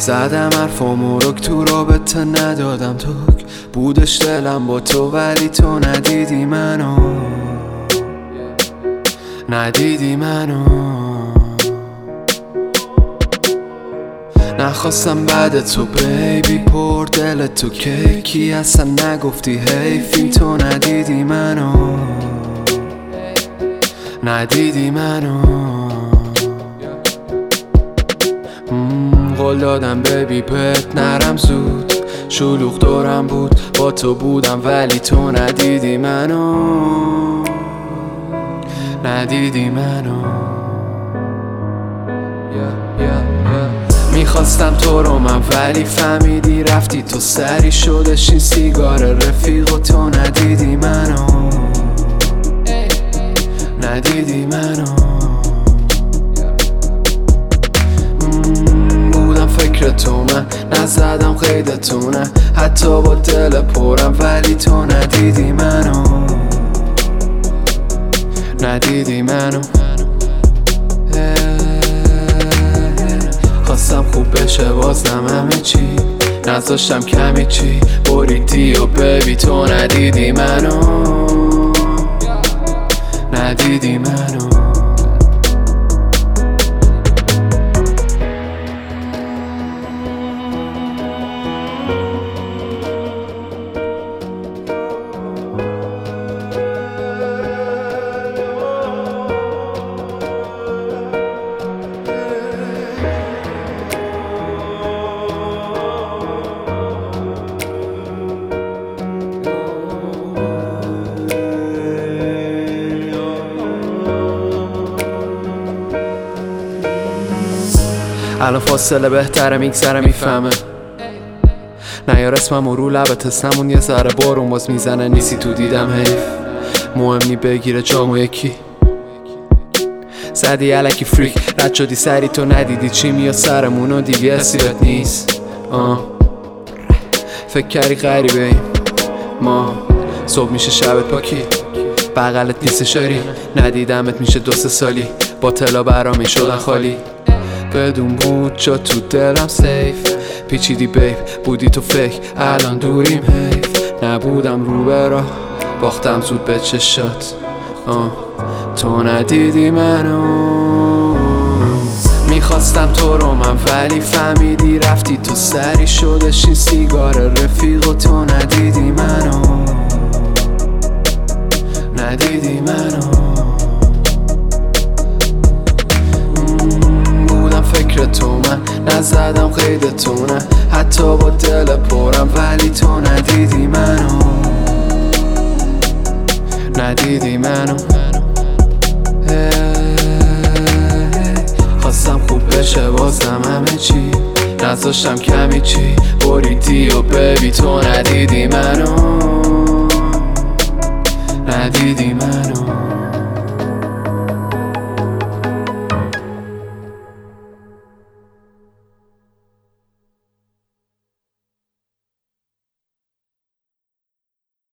زدم حرفامو رک تو رابطه ندادم توک بودش دلم با تو ولی تو ندیدی منو نخواستم بعد تو بیبی پر دل تو کیکی اصلا نگفتی حیفیم تو ندیدی منو قول دادم بیبی بهت نرم زود شلوغ دورم بود با تو بودم ولی تو ندیدی منو میخواستم تو رو من ولی فهمیدی رفتی تو سری شدش این سیگار رفیق و تو ندیدی منو بودم فکر تو من نزدم قیدتونه حتی با دل پرم ولی تو ندیدی منو خواستم خوب بشه بازم همه چی نذاشتم کمی چی بریدی و بیبی تو ندیدی منو الان فاصله بهتره میگذره میفهمه نیار اسمم رو لبت اسممون یه ذره بارون باز میزنه نیستی تو دیدم حیف مهم نی بگیره جامو یکی زدی علکی فریک رد شدی سری تو ندیدی چی میاد سرمونو دیگه اسیبت نیست فکر کردی غریبه ایم ما صبح میشه شبت پاکی بغلت نیست شاری ندیدمت میشه 2-3 سالی با طلا برامی شدن خالی بدون بود جا تو دلم سیف پیچیدی بیب بودی تو فکر الان دوریم حیف نبودم رو برا باختم زود به چشات تو ندیدی منو میخواستم تو رو من ولی فهمیدی رفتی تو سری شدش این سیگار رفیق و تو ندیدی منو فکر تو من نزدم قیدتونه حتی با دل پرم ولی تو ندیدی منو خواستم خوب بشه بازم همه چی نذاشتم کمی چی بریدی و بیبی تو ندیدی منو